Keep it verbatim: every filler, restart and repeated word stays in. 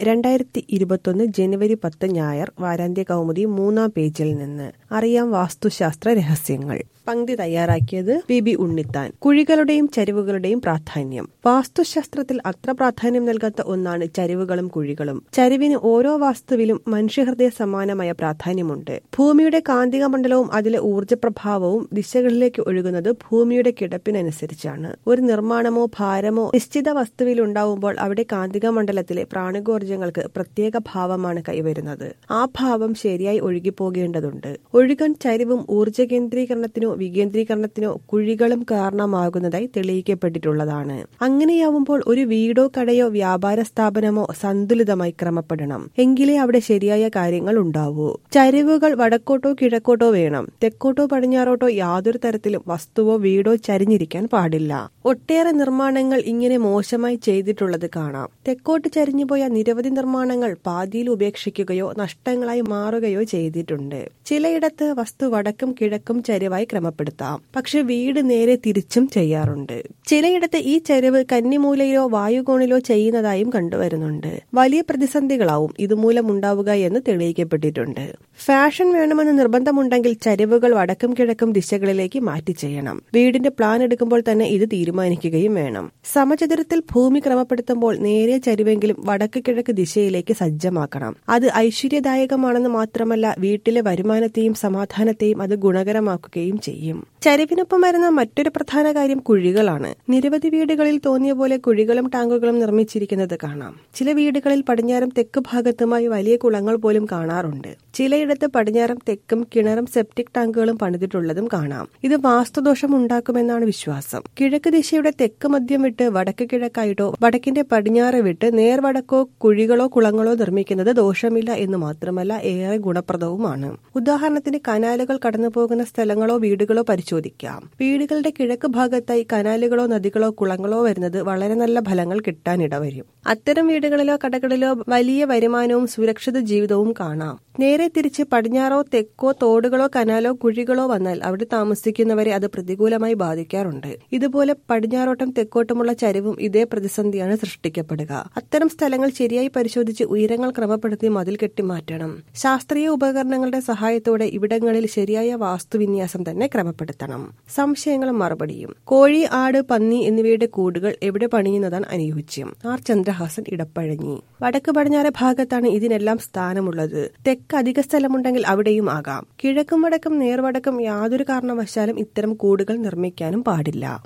രണ്ടായിരത്തി ഇരുപത്തൊന്ന് ജനുവരി പത്ത് ഞായർ വാരാന്ത്യ കൗമുദി മൂന്നാം പേജിൽ നിന്ന് അറിയാം വാസ്തുശാസ്ത്ര രഹസ്യങ്ങൾ. പങ്ക്തി തയ്യാറാക്കിയത് പി ബി ഉണ്ണിത്താൻ. കുഴികളുടെയും ചരിവുകളുടെയും പ്രാധാന്യം. വാസ്തുശാസ്ത്രത്തിൽ അത്ര പ്രാധാന്യം നൽകാത്ത ഒന്നാണ് ചരിവുകളും കുഴികളും. ചരിവിന് ഓരോ വാസ്തുവിലും മനുഷ്യഹൃദയ സമാനമായ പ്രാധാന്യമുണ്ട്. ഭൂമിയുടെ കാന്തിക മണ്ഡലവും അതിലെ ഊർജ്ജപ്രഭാവവും ദിശകളിലേക്ക് ഒഴുകുന്നത് ഭൂമിയുടെ കിടപ്പിനനുസരിച്ചാണ്. ഒരു നിർമ്മാണമോ ഭാരമോ നിശ്ചിത വസ്തുവിൽ ഉണ്ടാവുമ്പോൾ അവിടെ കാന്തിക മണ്ഡലത്തിലെ പ്രാണികോർജ്ജങ്ങൾക്ക് പ്രത്യേക ഭാവമാണ് കൈവരുന്നത്. ആ ഭാവം ശരിയായി ഒഴുകിപ്പോകേണ്ടതുണ്ട്. ഒഴുകാൻ ചരിവും ഊർജ്ജ കേന്ദ്രീകരണത്തിനോ വികേന്ദ്രീകരണത്തിനോ കുഴികളും കാരണമാകുന്നതായി തെളിയിക്കപ്പെട്ടിട്ടുള്ളതാണ്. അങ്ങനെയാവുമ്പോൾ ഒരു വീടോ കടയോ വ്യാപാര സ്ഥാപനമോ സന്തുലിതമായി ക്രമപ്പെടണം. എങ്കിലേ അവിടെ ശരിയായ കാര്യങ്ങൾ ഉണ്ടാവൂ. ചരിവുകൾ വടക്കോട്ടോ കിഴക്കോട്ടോ വേണം. തെക്കോട്ടോ പടിഞ്ഞാറോട്ടോ യാതൊരു തരത്തിലും വസ്തുവോ വീടോ ചരിഞ്ഞിരിക്കാൻ പാടില്ല. ഒട്ടേറെ നിർമ്മാണങ്ങൾ ഇങ്ങനെ മോശമായി ചെയ്തിട്ടുള്ളത് കാണാം. തെക്കോട്ട് ചരിഞ്ഞുപോയ നിരവധി നിർമ്മാണങ്ങൾ പാതിയിൽ ഉപേക്ഷിക്കുകയോ നഷ്ടങ്ങളായി മാറുകയോ ചെയ്തിട്ടുണ്ട്. ചിലയിടത്ത് വസ്തു വടക്കും കിഴക്കും ചരിവായി ക്രമപ്പെടുത്താം. പക്ഷെ വീട് നേരെ തിരിച്ചും ചെയ്യാറുണ്ട്. ചിലയിടത്ത് ഈ ചരിവ് കന്നിമൂലയിലോ വായുകോണിലോ ചെയ്യുന്നതായും കണ്ടുവരുന്നുണ്ട്. വലിയ പ്രതിസന്ധികളാവും ഇതുമൂലം ഉണ്ടാവുക എന്ന് തെളിയിക്കപ്പെട്ടിട്ടുണ്ട്. ഫാഷൻ വേണമെന്ന് നിർബന്ധമുണ്ടെങ്കിൽ ചരിവുകൾ വടക്കും കിഴക്കും ദിശകളിലേക്ക് മാറ്റി ചെയ്യണം. വീടിന്റെ പ്ലാൻ എടുക്കുമ്പോൾ തന്നെ ഇത് തീരുമാനിക്കുകയും വേണം. സമചതുരത്തിൽ ഭൂമി ക്രമപ്പെടുത്തുമ്പോൾ നേരെ ചരിവെങ്കിലും വടക്ക് കിഴക്ക് ദിശയിലേക്ക് സജ്ജമാക്കണം. അത് ഐശ്വര്യദായകമാണെന്ന് മാത്രമല്ല വീട്ടിലെ വരുമാനത്തെയും സമാധാനത്തെയും അത് ഗുണകരമാക്കുകയും ചെയ്യും. ചരിവിനൊപ്പം വരുന്ന മറ്റൊരു പ്രധാന കാര്യം കുഴികളാണ്. നിരവധി വീടുകളിൽ തോന്നിയ പോലെ കുഴികളും ടാങ്കുകളും നിർമ്മിച്ചിരിക്കുന്നത് കാണാം. ചില വീടുകളിൽ പടിഞ്ഞാറും തെക്ക് ഭാഗത്തുമായി വലിയ കുളങ്ങൾ പോലും കാണാറുണ്ട്. ചിലയിടത്ത് പടിഞ്ഞാറും തെക്കും കിണറും സെപ്റ്റിക് ടാങ്കുകളും പണിതിട്ടുള്ളതും കാണാം. ഇത് വാസ്തുദോഷം ഉണ്ടാക്കുമെന്നാണ് വിശ്വാസം. കിഴക്ക് ദിശയുടെ തെക്ക് മധ്യം വിട്ട് വടക്ക് കിഴക്കായിട്ടോ വടക്കിന്റെ പടിഞ്ഞാറ് വിട്ട് നേർവടക്കോ കുഴികളോ കുളങ്ങളോ നിർമ്മിക്കുന്നത് ദോഷമില്ല എന്ന് മാത്രമല്ല ഏറെ ഗുണപ്രദവുമാണ്. ഉദാഹരണത്തിന് കനാലുകൾ കടന്നു പോകുന്ന സ്ഥലങ്ങളോ വീടുകളോ പരിശോധിക്കാം. വീടുകളുടെ കിഴക്ക് ഭാഗത്തായി കനാലുകളോ നദികളോ കുളങ്ങളോ വരുന്നത് വളരെ നല്ല ഫലങ്ങൾ കിട്ടാനിടവരും. അത്തരം വീടുകളിലോ കടകളിലോ വലിയ വരുമാനവും സുരക്ഷിത ജീവിതവും കാണാം. നേരെ തിരിച്ച് പടിഞ്ഞാറോ തെക്കോ തോടുകളോ കനാലോ കുഴികളോ വന്നാൽ അവിടെ താമസിക്കുന്നവരെ അത് പ്രതികൂലമായി ബാധിക്കാറുണ്ട്. ഇതുപോലെ പടിഞ്ഞാറോട്ടും തെക്കോട്ടുമുള്ള ചരിവും ഇതേ പ്രതിസന്ധിയാണ് സൃഷ്ടിക്കപ്പെടുക. അത്തരം സ്ഥലങ്ങൾ ശരിയായി പരിശോധിച്ച് ഉയരങ്ങൾ ക്രമപ്പെടുത്തി മതിൽ കെട്ടി മാറ്റണം. ശാസ്ത്രീയ ഉപകരണങ്ങളുടെ സഹായത്തോടെ ഇവിടങ്ങളിൽ ശരിയായ വാസ്തുവിന്യാസം തന്നെ ക്രമപ്പെടുത്തണം. സംശയങ്ങളും മറുപടിയും. കോഴി, ആട്, പന്നി എന്നിവയുടെ കൂടുകൾ എവിടെ പണിയുന്നതാണ് അനുയോജ്യം? ആർ ചന്ദ്രഹാസൻ, ഇടപ്പഴഞ്ഞി. വടക്ക് പടിഞ്ഞാറ് ഭാഗത്താണ് ഇതിനെല്ലാം സ്ഥാനമുള്ളത്. തെക്ക് അധിക സ്ഥലമുണ്ടെങ്കിൽ അവിടെയും ആകാം. കിഴക്കും വടക്കും നേർവടക്കും യാതൊരു കാരണവശാലും ഇത്തരം കൂടുകൾ നിർമ്മിക്കാനും പാടില്ല.